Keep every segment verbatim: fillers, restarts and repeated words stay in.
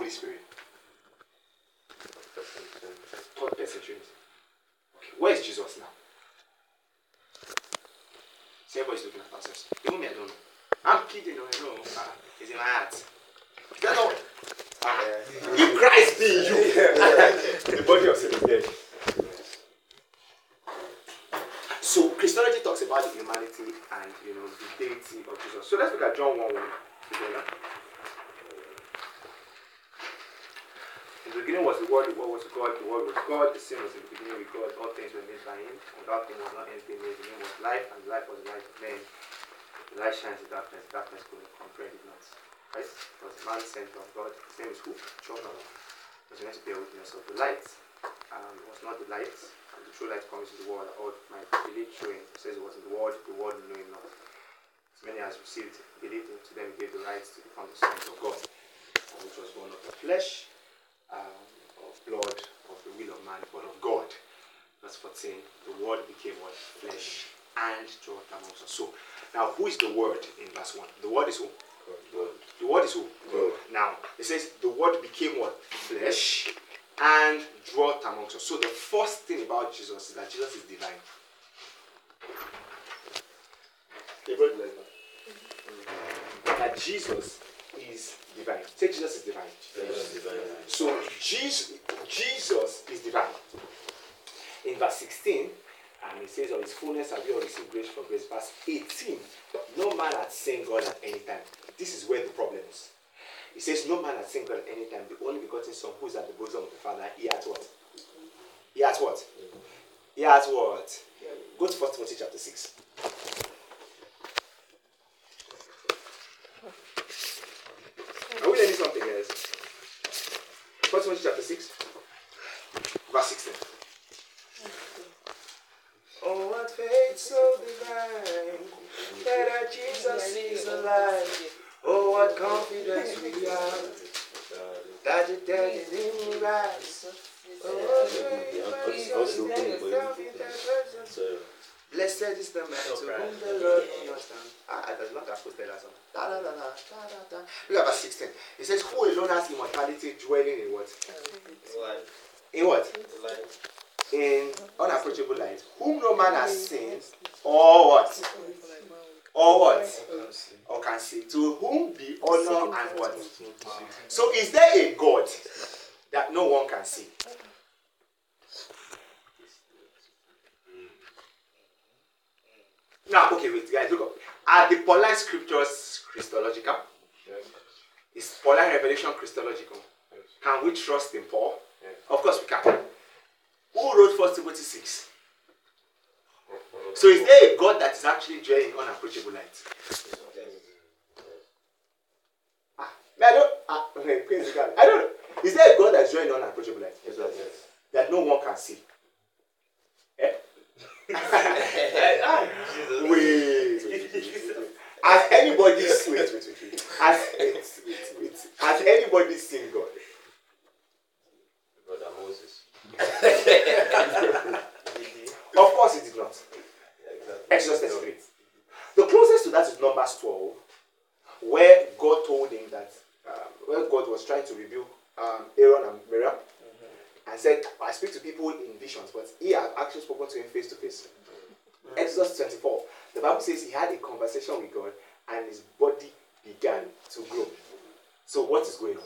Holy Spirit? Third person Trinity. Okay, where is Jesus now? See, everybody's looking at ourselves. Even me, I don't know. I'm kidding, I know. Ah, it's in my heart. Is that all? Ah, if Christ be in you, the body of sin is dead. So Christology talks about the humanity and you know the deity of Jesus. So let's look at John one one together. In the beginning was the Word, the Word was God, the Word was God, the same was in the beginning with God, all things were made by Him, and without Him was not anything made. The name was life, and the life was the light of men. The light shines in darkness, darkness couldn't comprehend it not. Right? It was a man sent from God. His name is who? John. Was meant to bear witness of the light. Um, it was not the light, and the true light comes into the world, all might believe through Him. It says it was in the world, the world knew Him not. As many as received, believed Him, to them He gave the right to become the sons of God, which was born of the flesh, Um, of blood, of the will of man, but of God. Verse fourteen, the Word became what? Flesh and dwelt amongst us. So, now who is the Word in verse one? The Word is who? God. The Word is who? God. Now, it says the Word became what? Flesh and dwelt amongst us. So, the first thing about Jesus is that Jesus is divine. That Jesus is divine. Say Jesus is divine. Jesus is divine. So Jesus, Jesus is divine. In verse sixteen, and it says, of His fullness have you all received grace for grace. Verse eighteen, no man had seen God at any time. This is where the problem is. It says, no man had seen God at any time. The only begotten Son who is at the bosom of the Father, He has what? He has what? He has what? Go to First Timothy chapter six. Are we learning something, guys? First Timothy chapter six, verse sixteen. Oh, what faith so divine, that our Jesus is alive. Oh, what confidence we have, that the dead in Him rise. Oh, blessed is the man to whom the Lord understands. Ah, it does not have put that song. Da, da, da, da, da, da. Look at verse sixteen. It says, who alone has immortality dwelling in what? Light. In what? Light. In unapproachable light. Whom no man has seen, or what? Or what? Or can see. To whom be honor and what? So is there a God that no one can see? Now, okay, wait, guys, look up. Are the Pauline scriptures Christological? Yes. Is Pauline revelation Christological? Yes. Can we trust in Paul? Yes. Of course we can. Who wrote First Timothy six? So is there a God that is actually dwelling in unapproachable light? Ah, I don't. Ah, okay, crazy God. I don't know. Is there a God that is dwelling in unapproachable light? Yes. Yes. That no one can see? Eh? wait, wait, wait, wait. Has anybody wait, wait, wait, wait. Has, wait, wait, wait. Has anybody seen God? Brother Moses. Of course he did not. Yeah, exactly. Exodus thirty-three. The closest to that is Numbers twelve, where God told him that, um, where God was trying to rebuke um, Aaron and Miriam, mm-hmm. and said, I speak to people in visions, but he had actually spoken to him face to face. Exodus twenty-four, the Bible says he had a conversation with God and his body began to grow. So what is going on?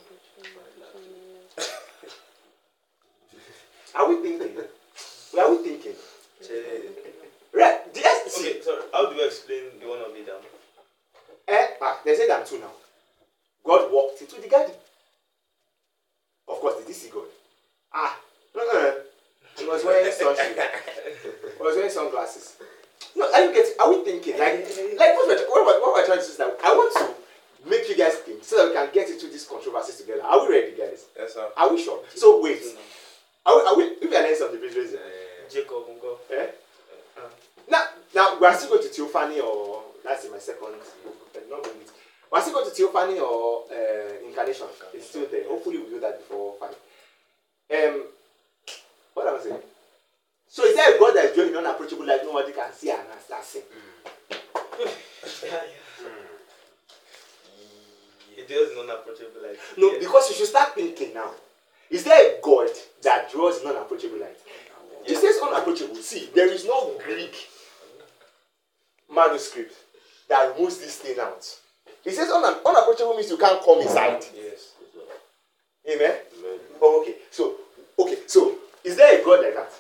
Are we thinking? Are we thinking? Right, yes, Okay, sorry. How do you explain the one of Adam? Eh, ah, there's Adam too now. God walked into the garden. Of course, did he see God? Ah, uh-uh. He was wearing sunscreen. He was wearing sunglasses. No, are you getting? Are we thinking like, like what we're, what, we're, what we're trying to do is that I want to make you guys think so that we can get into these controversies together. Are we ready, guys? Yes, sir. Are we sure? So wait. Are we? Are we? If we are learning something, please raise it. Jacob, go. Eh? Uh, now, now we are still going to Theophany, or that's in my second book. Not going to. We are still going to Theophany or uh, Incarnation. It's still there. Hopefully, we'll do that before five. Um, what am I saying? So is there a God that is doing unapproachable like nobody can see and start seeing? Mm. It dwells in unapproachable light. No, Yes. because you should start thinking now. Is there a God that draws in unapproachable light? It Yes. says unapproachable. See, there is no Greek manuscript that removes this thing out. It says un- unapproachable means you can't come inside. Yes. Amen? Oh, okay. So, okay. So, is there a God like that?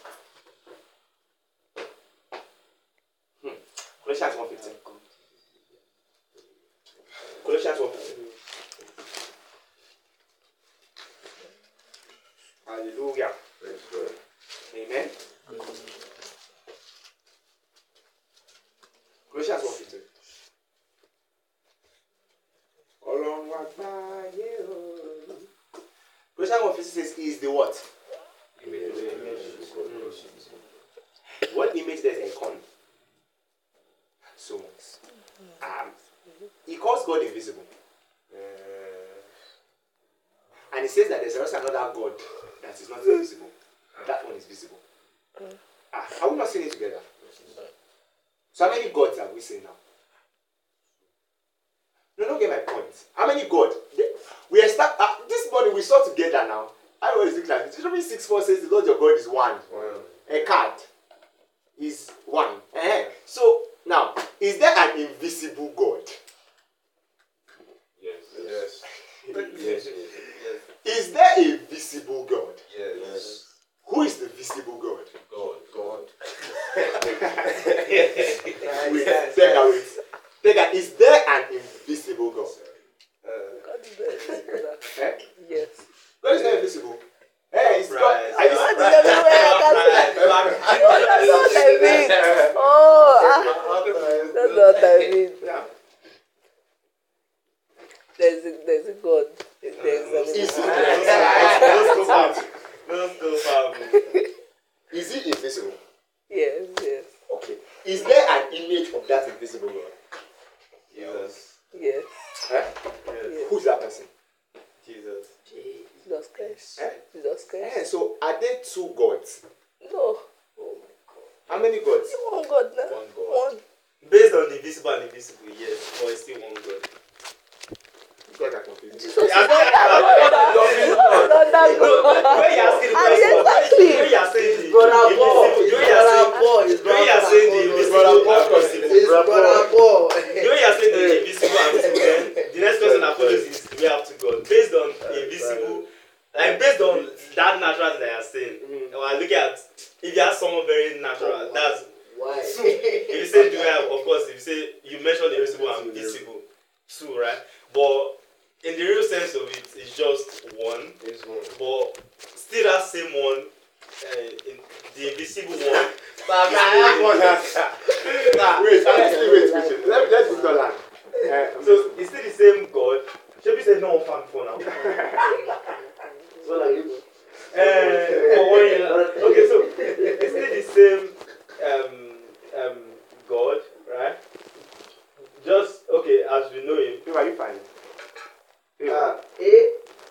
Hmm. Colossians one fifteen. Colossians one fifteen. Hallelujah. Amen. Colossians one fifteen. Ọlọ́run àgbáyé o. Colossians one fifteen says, he is the what? What image does it come? So, um, he calls God invisible. And he says that there's also another God that is not invisible. That one is visible. Ah, are we not seeing it together? So how many gods have we seen now? No, don't get my point. How many gods? We are start, uh, this morning we saw together now. I always look like Deuteronomy six four says the Lord your God is one. Wow. A card is one. Uh-huh. So now, is there an invisible God? Yes. Yes. Yes. Yes. Is there a visible God? Yes. Who is the visible God? God. God. Wait, take that wait. Take that. Is there an invisible God? God is not invisible. Eh? Yes. God is not invisible. Hey, it's God. Surprise. Are you God surprised? is everywhere. I can see. Oh, that's what I mean. Oh, ah, that's what I mean. Yeah. There's a, there's a God. There's an Is he Let's go invisible? far. Let's go far. Is he invisible? Yes, yes, Okay. Is there an image of that invisible God? Yes. yes. Eh? Yes. Who's that person? Jesus. Jesus Christ. Eh? Jesus Eh, Christ. so are there two gods? No. How many gods? One God now. One God. One. Based on the visible and invisible, yes, but it's still one God. God are confused. Jesus is not that God. Jesus is not that God. When you're asking the And question, exactly. when you're saying the Brother Paul, invisible, it's when you're Brother saying Paul, it's when you're saying the Brother invisible Paul. and visible, It's Brother Paul. when you're saying the invisible and visible, then the next question that follows is the way up to God. Based on invisible, like based on that natural that you are saying, Mm. when I look at if you have someone very natural, that's Why? two. If you say the way, of course, if you say you mentioned invisible and visible, two, right? But in the real sense of it, it's just one. It's one. But still that same one, uh, in the invisible one. But I have one answer. Wait, honestly, wait, wait, wait. Let, let's be the land. Uh, So it's still the same God. Should we say no one fan before now? So like you. Uh, for one year. Okay, so it's still the same um, um, God, right? Just okay as we know him. who are you finding? Who are Ah, you? eh.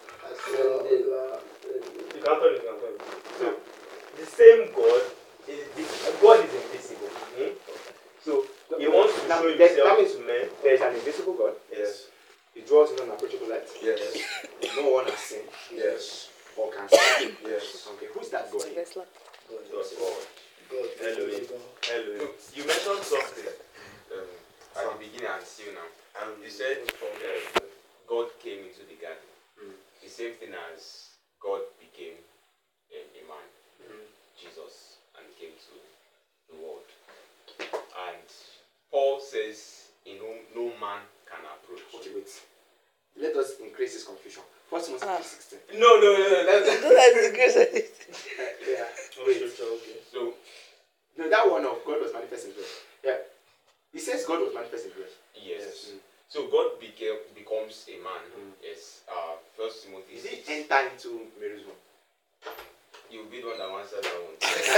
You can tell me, you can tell me. So the same God is the God is invisible. Hmm? So he wants to That- show that- himself that means to men. There is an invisible God. Yes. He draws in unapproachable light. Yes. No one has seen Yes. or can see. Yes. Okay, who's that God? Tesla. Just God. God. Elohim. Elohim. You mentioned something. Um, at the beginning and still now. And you said uh, God came into the garden. Mm. The same thing as God became a, a man, Mm. Jesus, and came to the world. And Paul says, in whom no man can approach. Okay, wait. Let us increase this confusion. First Timothy Ah. three sixteen. No, no, no, no. That's Don't let the grace of it. Uh, yeah. Oh, Wait. scripture, okay. So, No, that one of God was manifest in flesh. Yeah. He says God was manifest in flesh. yes. Mm. So God became becomes a man. Mm. Yes. Uh, First Timothy Did he six. enter into Mary's womb? You'll be the one that answered that one.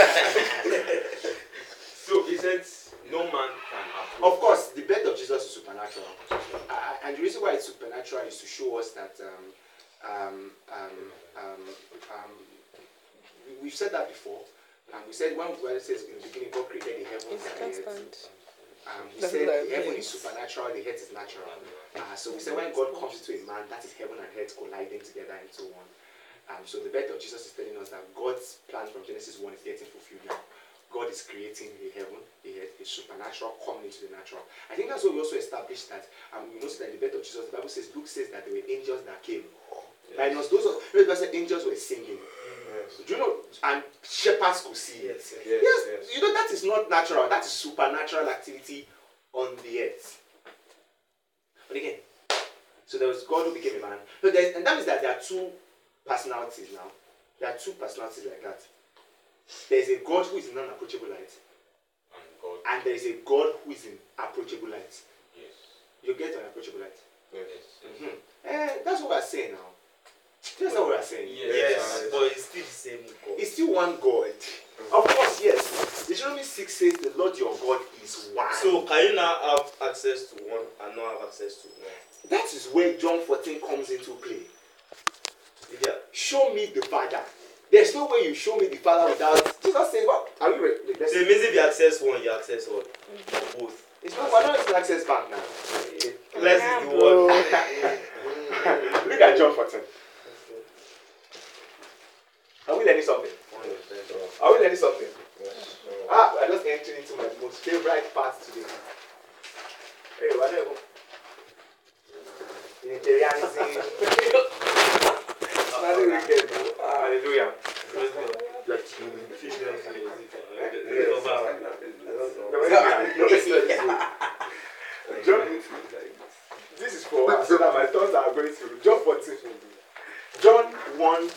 So he says, no man can approach. Of course, the birth of Jesus is supernatural. Uh, and the reason why it's supernatural is to show us that um, um, um, um, um, we- we've said that before. Um, we said when God says in the beginning God created the heavens It's and the earth. constant. Um, he That's said what I the heaven mean. is supernatural, the earth is natural. Uh, so we say when God comes into a man, that is heaven and earth colliding together and so on. Um, so the birth of Jesus is telling us that God's plan from Genesis one is getting fulfilled now. God is creating a heaven, a earth, a supernatural coming into the natural. I think that's what we also established that, um, you notice that in the birth of Jesus, the Bible says, Luke says that there were angels that came. Yes. Minus those, of, you know, the angels were singing. Yes. Do you know, and shepherds could see. Yes, yes, yes, yes, yes. You know, that is not natural, that is supernatural activity on the earth. But again, so there was God who became a man. So and that means that there are two personalities now. There are two personalities like that. There is a God who is in unapproachable light. And God. And there is a God who is in approachable light. Yes. You get unapproachable light. Yes. Mm-hmm. Eh, that's what we're saying now. That's what we're saying. Yes, yes, but it's still the same God. It's still one God. Mm-hmm. Of course, yes. Deuteronomy six says the Lord your God is one. So can you now have access to one and not have access to one? That is where John fourteen comes into play. Yeah. Show me the Father. There's no way you show me the Father without Jesus saying, "Well, are we ready?" So it means if you access one, you access all. Both. It's not. We're not into access back now. Let's Yeah, do one. Look at John fourteen. Are we learning something? Are we learning something? Yes. Ah, we're just entering into my most favorite part today. Hey, whatever. Unitarianism. Hallelujah. John, this is for so that my thoughts are going through. John fourteen. John one.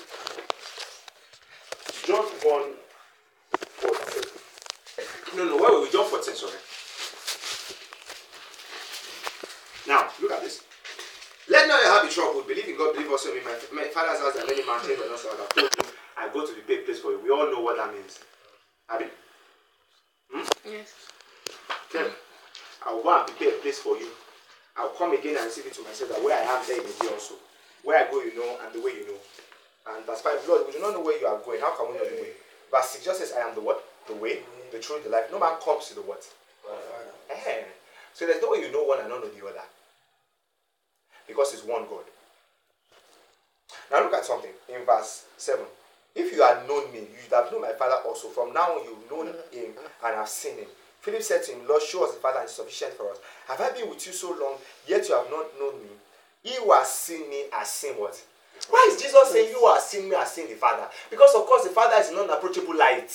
John one. fourteen. No, no, where were we? John fourteen, sorry. Now, look at this. Let not your heart be troubled. Believe in God, believe also in me. My, my father's house are many mountains, but not so that I told you, I go to prepare a place for you. We all know what that means. Abi? Hmm? Yes. Okay. I'll go and prepare a place for you. I'll come again and receive it to myself that where I am, there you may be also. Where I go, you know, and the way you know. And verse five, Lord, we do not know where you are going. How can we know the way? Verse six just says, I am the what? The way, the truth, the life. No man comes to the what? Eh. So there's no way you know one and not know the other. Because it's one God. Now look at something in verse seven. If you had known me, you would have known my Father also. From now on, you've known him and have seen him. Philip said to him, Lord, show us the Father and it's sufficient for us. Have I been with you so long, yet you have not known me? He who has seen me has seen what? Why is Jesus saying you who has seen me has seen the Father? Because of course the Father is in unapproachable light.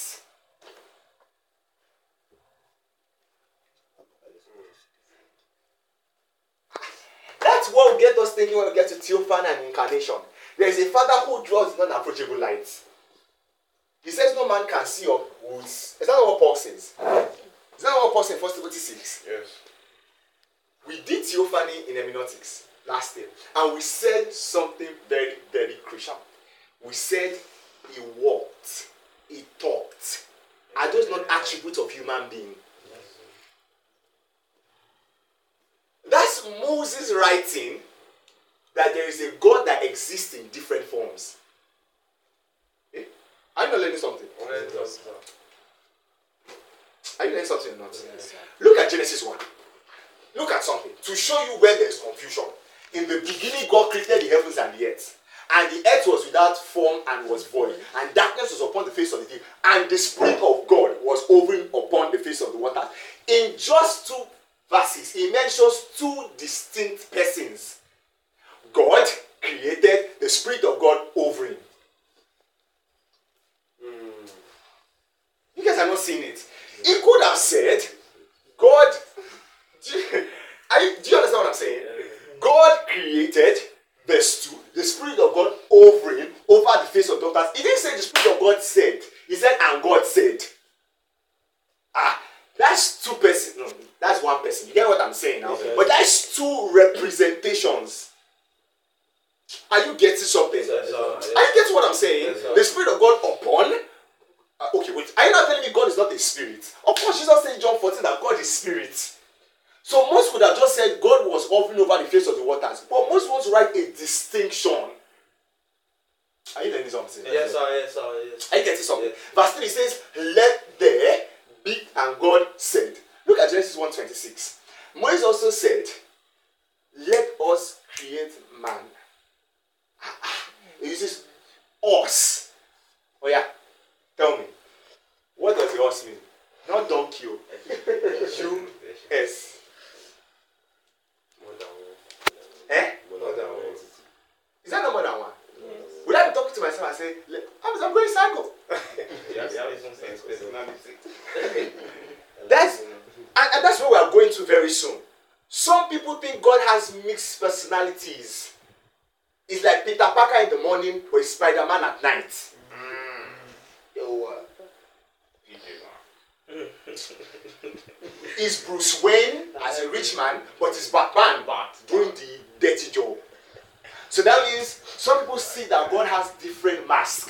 That's what will get us thinking when we get to theophany and incarnation. There is a Father who dwells in unapproachable light. He says no man can see or woods. Is that not what Paul says? Is that not what Paul says in First Timothy six? Yes. We did theophany in hermeneutics last year, and we said something very, very crucial. We said he walked, he talked. Are those not attributes of human being? That's Moses writing that there is a God that exists in different forms. Eh? Are you not learning something? Are you learning something or not? Yes. Look at Genesis one. Look at something to show you where there is confusion. In the beginning, God created the heavens and the earth. And the earth was without form and was void. And darkness was upon the face of the deep. And the Spirit of God was hovering upon the face of the waters. In just two verses, he mentions two distinct persons. God created, the Spirit of God hovering. Mm. You guys are not seeing it. He could have said, God, do you, are you, do you understand what I'm saying? God created, verse two, the Spirit of God hovering over the face of the waters. He didn't say the Spirit of God said. He said, and God said. Ah, that's two persons. No, that's one person. You get what I'm saying now? Yes. But that's two representations. Are you getting something? Yes, yes. Are you getting what I'm saying? Yes, the Spirit of God upon. Uh, okay, wait. Are you not telling me God is not a spirit? Of course, Jesus said in John fourteen that God is spirit. So most would have just said God was hovering over the face of the waters. But most want to write a distinction. Are you learning something? Yes, sir, yes, sir, yes. Are you getting something? Yes. Verse three says, let there be, and God said. Look at Genesis one twenty-six. Moses also said, let us create man. It uses us. Oh yeah, tell me, what does the us mean? Not donkey. U S. More than one. Eh? More than one. Is that not more than one? Would I be talking to myself and say, I'm, I'm going cycle? That's and, and that's where we are going to very soon. Some people think God has mixed personalities. It's like Peter Parker in the morning or Spider-Man at night. Mm. Yo, uh, P J man. Is Bruce Wayne as a rich man, but is Batman doing the dirty job. So that means some people see that God has different masks.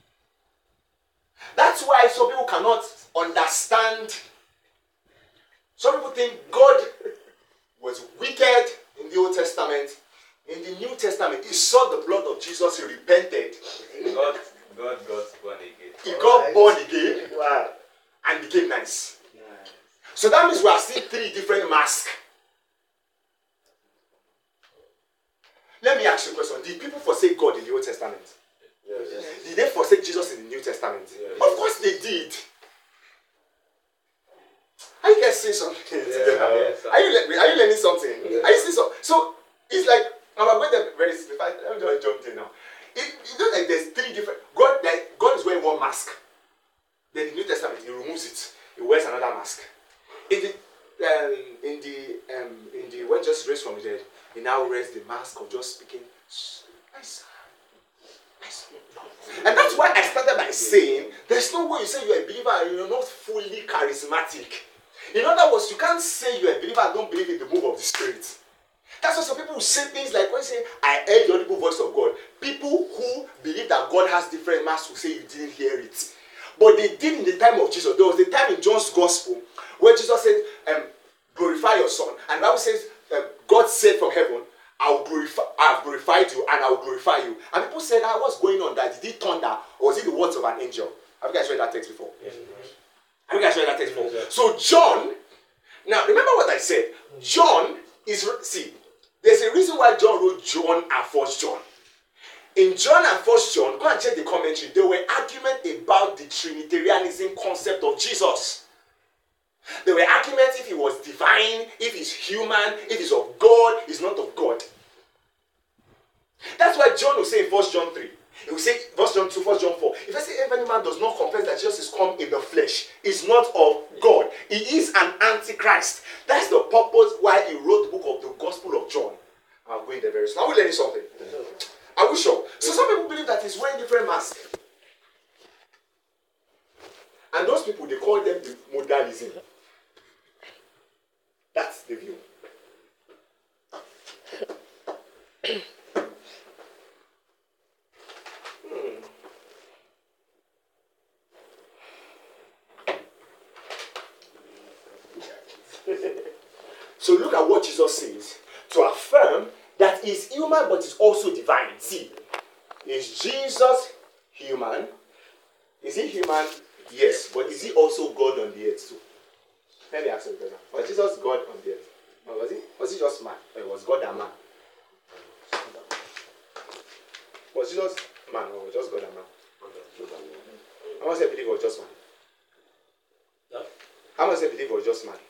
That's why some people cannot understand. Some people think God was wicked in the Old Testament. In the New Testament, he saw the blood of Jesus, he repented. God, God got born again. He got born again. Wow. And became nice. Nice. So that means we are seeing three different masks. Let me ask you a question. Did people forsake God in the Old Testament? Yes. Yes. Did they forsake Jesus in the New Testament? Yes. Of course they did. Are you guys saying something? Yeah. Yes, Are you le- are you learning something? Yes. Are you seeing something? So it's like I'm going to very simplified. Let me just jump in now. It, it looks like there's three different. God, like God is wearing one mask. Then in the New Testament, he removes it. He wears another mask. In the um, in the um, in the when Jesus raised from the dead, he now wears the mask of just speaking. Nice. Nice. And that's why I started by saying there's no way you say you're a believer and you're not fully charismatic. In other words, you can't say you're a believer and don't believe in the move of the Spirit. That's why some people will say things like when they say, I heard the audible voice of God. People who believe that God has different masks will say you didn't hear it. But they did in the time of Jesus. There was a time in John's Gospel where Jesus said, um, glorify your Son. And the Bible says, um, God said from heaven, I will glorify, I have glorified you and I will glorify you. And people said, ah, what's going on there? Did he thunder or was it the words of an angel? Have you guys read that text before? Yes. Have you guys read that text before? Yes. So John, now remember what I said. John is, see, there's a reason why John wrote John and First John. In John and First John, go and check the commentary. There were arguments about the Trinitarianism concept of Jesus. There were arguments if he was divine, if he's human, if he's of God, he's not of God. That's why John will say in First John three. He will say First John two, First John four. If I say if any man does not confess that Jesus is come in the flesh, is not of God. He is an antichrist. That's the purpose why he wrote the book of the Gospel of John. I'm going there very soon. Are we learning something? Are we sure? So some people believe that he's wearing different masks. And those people, they call them the modalism. That's the view. hmm. So look at what Jesus says to affirm that he's human but he's also divine. See, is Jesus human? Is he human? Yes, but is he also God on the earth too? Let me ask you a question. Was Jesus God on the earth? Or was he? Was he just man? Or was God a man? Was Jesus man or was just God a man? How much I believe it was just man? Yeah. How much I believe it was just man?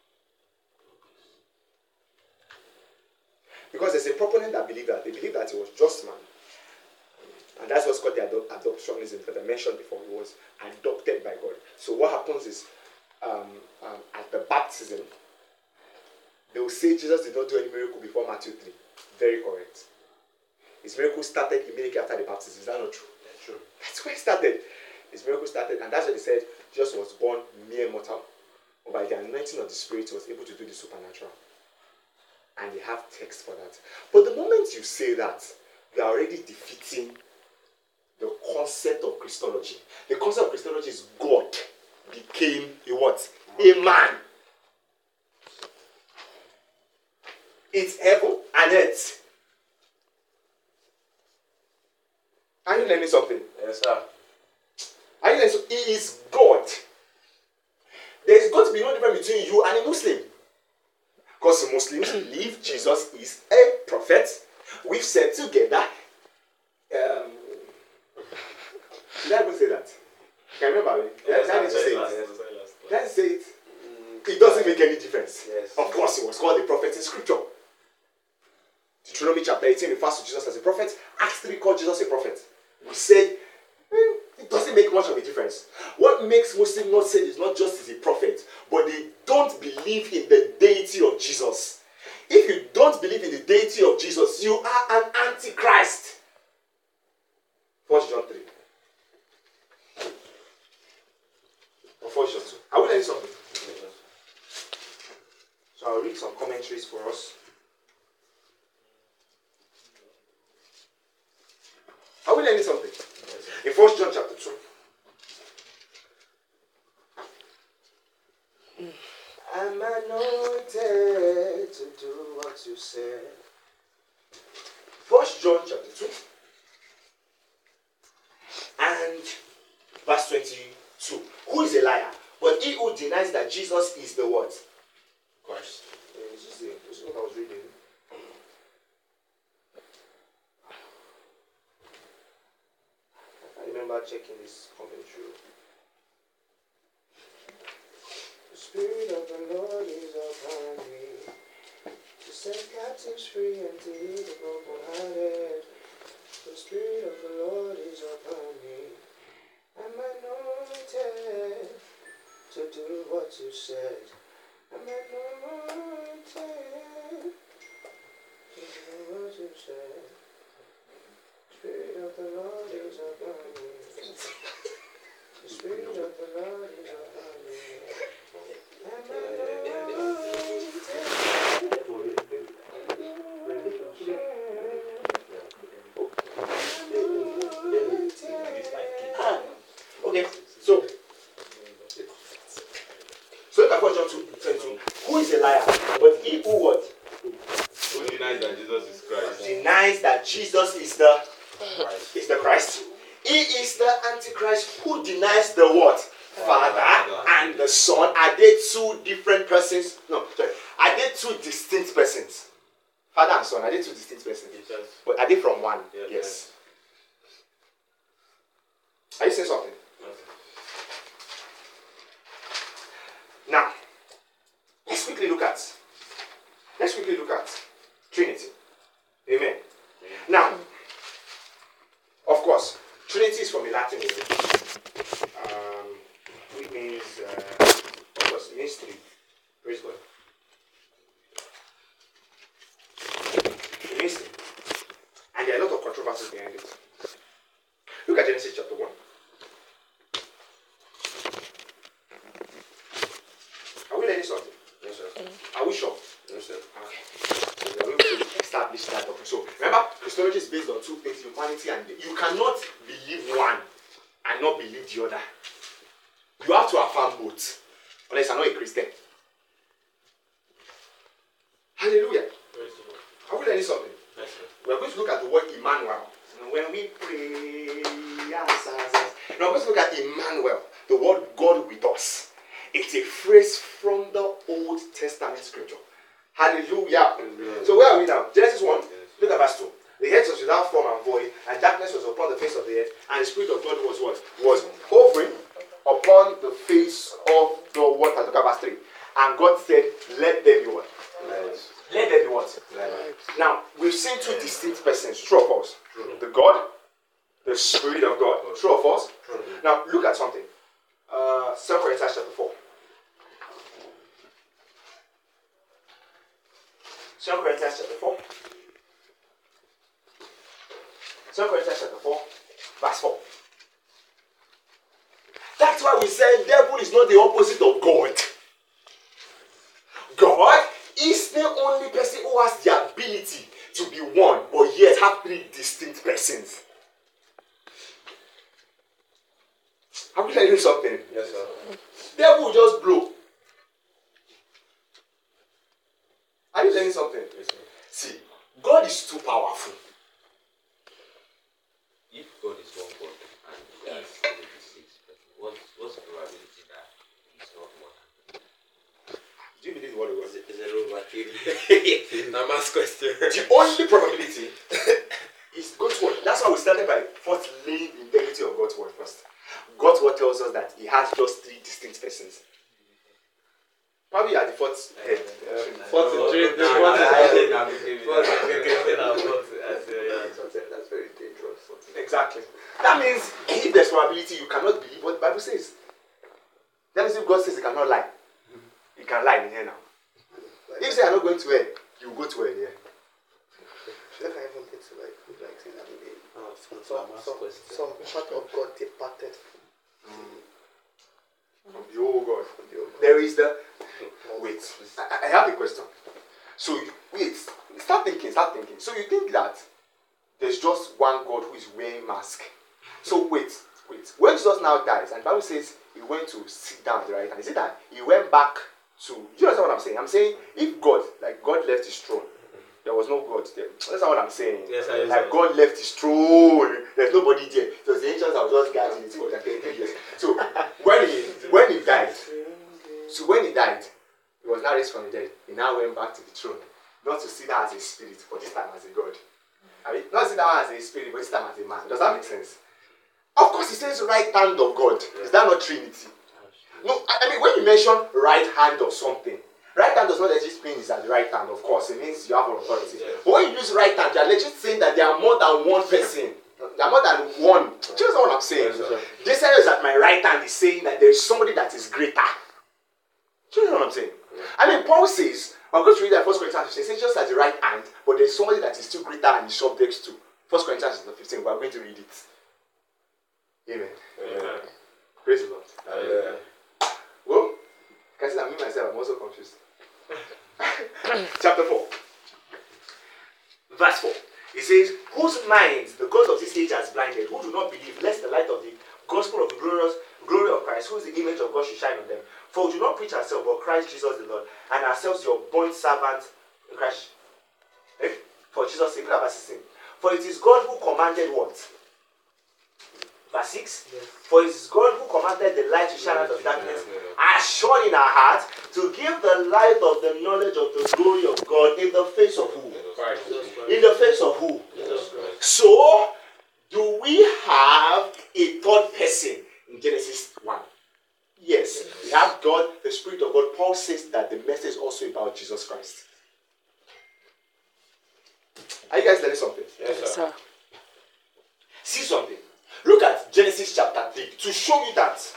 Because there's a proponent that believe that they believe that he was just man. And that's what's called the adop- adoptionism that I mentioned before. He was adopted by God. So what happens is, um, um, at the baptism, they will say Jesus did not do any miracle before Matthew three. Very correct. His miracle started immediately after the baptism. Is that not true? That's true. That's where it started. His miracle started, and that's why they said Jesus was born mere mortal. But by the anointing of the Spirit, he was able to do the supernatural. And they have text for that. But the moment you say that, you are already defeating the concept of Christology. The concept of Christology is God became a what? A man. It's heaven and earth. Are you learning something? Yes, sir. Are you learning something? He is God. There is going to be no difference between you and a Muslim. Because Muslims believe Jesus is a prophet. We've said together. Um, did I even say that? Can you remember? Yes, I didn't say it. Let's say it. It doesn't make any difference. Yes. Of course, he was called a prophet in scripture. Deuteronomy chapter eighteen refers to Jesus as a prophet. Acts three called Jesus a prophet. We said eh, it doesn't make much of a difference. What makes Muslims not say is not just he's a prophet, but they don't believe in the deity of Jesus. If you don't believe in the deity of Jesus, you are an antichrist. First John three. Or First John two. Are we learning something? So I'll read some commentaries for us. Are we learning something? In First John chapter two. I'm anointed to do what you said. First John chapter two. And verse twenty-two. Who is a liar? But he who denies that Jesus is the what? Christ. Yeah, this is, the, this is what I was reading. I remember checking this commentary. The Spirit of the Lord is upon me to set captives free and to heal the brokenhearted. The Spirit of the Lord is upon me. I'm anointed to do what you said. I'm anointed to do what you said. Spirit of the Lord is upon me. The Spirit of the Lord is upon me. I'm anointed. Ah, okay, so so look at First John two twenty-two. Who is a liar? But he who what? Who denies that Jesus is Christ? Denies that Jesus is the Christ. is the Christ. He is the Antichrist who denies the what? Father and the Son. Are they two different persons? No, sorry. Are they two distinct persons? Father and Son, are they two distinct persons? Yes. But are they from one? Yes. Yes. Are you saying something? Now, let's quickly look at let's quickly look at Trinity. Amen. Now, of course, Trinity is from the Latin word, um, which means, uh, of course, it means three. Praise God. It means three. And there are a lot of controversies behind it. Look at Genesis chapter one. Are we learning something? Yes, sir. Are we sure? Yes, sir. Okay. So we are going to establish that doctrine. So remember, Christology is based on two things: humanity and you cannot believe one and not believe the other. You have to affirm both, unless you're not a Christian. Hallelujah. Praise the Lord. Are we learning something? Yes, sir. We are going to look at the word Emmanuel. And when we pray, yes, yes, yes. Now let's look at Emmanuel, the word God with us. It's a phrase from the Old Testament scripture. Hallelujah. Amen. So where are we now? Genesis one. Yes. Look at verse two. The earth was without form and void, and darkness was upon the face of the earth, and the Spirit of God was what? Was hovering upon the face of the water. Look at verse three. And God said, let there be what? Light. Let there be what? Light. Now, we've seen two distinct persons, true or false? True. The God, the Spirit of God, true or false? True. Now, look at something. Uh, Second Corinthians chapter four. Second Corinthians chapter four. Second Corinthians chapter four, verse four. That's why we say devil is not the opposite of God. God is the only person who has the ability to be one, but yet have three distinct persons. Are we learning something? Yes, sir. Devil will just blow. Are you learning something? Yes, sir. See, God is too powerful. If God is one God and he has seventy-six people, what's, what's the probability that he's not one? Do you believe the word of God? Is it, is it over? Now, last question. The only probability is God's word. That's why we started by first laying the integrity of God's word first. God's word tells us that He has just three distinct persons. Probably at the fourth head. Fourth in drink. No, no, Fourth in no, no, drink. no, no, That's very dangerous. Exactly. That means if there's probability, you cannot believe what the Bible says. That means if God says He cannot lie, He can lie in here now. If you say I'm not going to hell, you go to hell here. Should I even get to like, like say that maybe Oh, some, some, some, some part of God departed From the old God. from the old There is the. Wait, I, I have a question. So, you, wait, start thinking, start thinking. So, you think that there's just one God who is wearing mask. So, wait, wait. When Jesus now dies, and the Bible says He went to sit down at the right hand, is it that He went back to. Do you understand what I'm saying? I'm saying if God, like God left His throne, there was no God there. That's not what I'm saying. Yes, I Like God left His throne, there's nobody there. So the angels are just guarding it for like thirty years. So when he when he died, so when he died, he was now raised from the dead. He now went back to the throne, not to sit down as a spirit, but this time as a God. I mean, not sit down as a spirit, but this time as a man. Does that make sense? Of course, He says right hand of God. Is that not Trinity? No, I I mean when you mention right hand or something. Right hand does not legit mean it's at the right hand, of course. It means you have an authority. Yes. But when you use right hand, you are legit saying that there are more than one person. There are more than one. Do you know what I'm saying? Yes, This is at my right hand is saying that there is somebody that is greater. Do you know what I'm saying? I mean, Paul says, I'm going to read that First Corinthians fifteen, it says just at the right hand, but there's somebody that is still greater and is subject to. First Corinthians fifteen, we are going to read it. Amen. Amen. Praise the Lord. Amen. Well, you can see that me myself, I'm also confused. Chapter four. Verse four. It says, whose minds the God of this age has blinded, who do not believe, lest the light of the gospel of the glorious glory of Christ, who is the image of God, should shine on them. For we do not preach ourselves, but Christ Jesus the Lord, and ourselves your bond servants in Christ. Eh? For Jesus' sake. Look at verse sixteen. For it is God who commanded what? Verse six. Yes. For it is God who commanded the light to shine out of darkness, as shone in our hearts, to give the light of the knowledge of the glory of God in the face of who? Christ. In the face of who? Jesus Christ. So, do we have a third person in Genesis one? Yes. We have God, the Spirit of God. Paul says that the message is also about Jesus Christ. Are you guys learning something? Yes, sir. See something. Look at Genesis chapter three to show you that